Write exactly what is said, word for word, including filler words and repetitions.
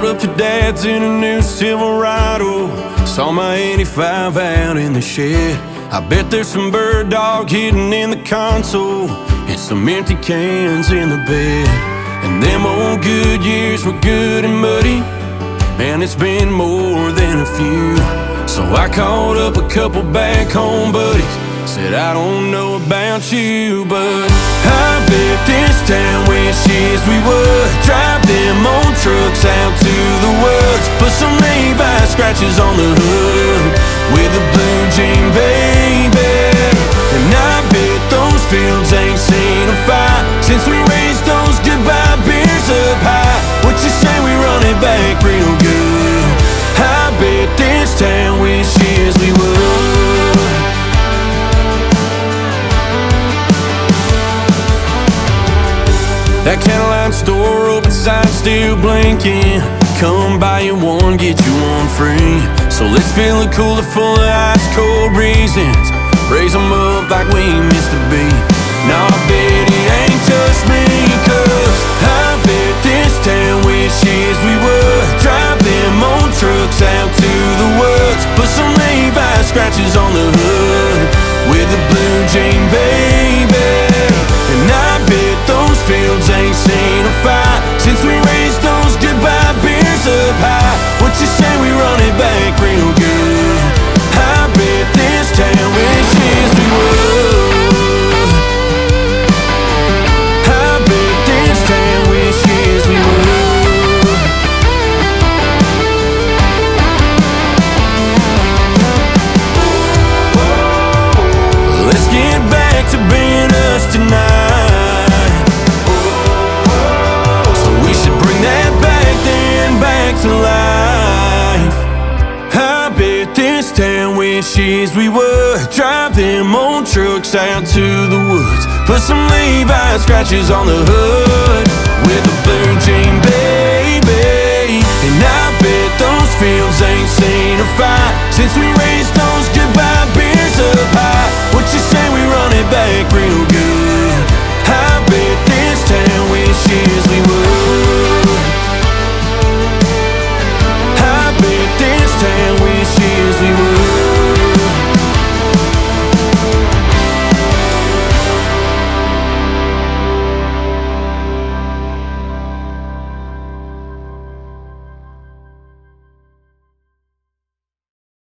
Pulled up to Dad's in a new Silverado. Saw my eighty-five out in the shed. I bet there's some bird dog hidden in the console and some empty cans in the bed. And them old good years were good and muddy. Man, it's been more than a few. So I called up a couple back home buddies. Said, I don't know about you, but I bet this town wishes we would drive them old trucks out to the woods. Put some Levi scratches on the hood with a blue jean, baby. And I bet those fields ain't seen a fight since we raised those goodbye beers up high. What you say we run it back real good? I bet this town wishes we would. That Catalina store open side still blinking. Come buy you one, get you one free. So let's fill a cooler full of ice cold reasons. Raise them up like we missed a beat. Now I bet it ain't just me, cause I bet this town wishes we would drive them old trucks out to the woods. Put some Levi scratches on the hood with a blue jean, baby. And I bet those fields ain't seen a fight since we raised those goodbye beers up high. What you say we run it back real good? I bet this town wishes we would. I bet this town wishes we would. Let's get back to being us tonight. So we should bring that back then, back to life. I bet this town wishes we would drive them old trucks out to the woods. Put some Levi scratches on the hood with a blue jean, baby.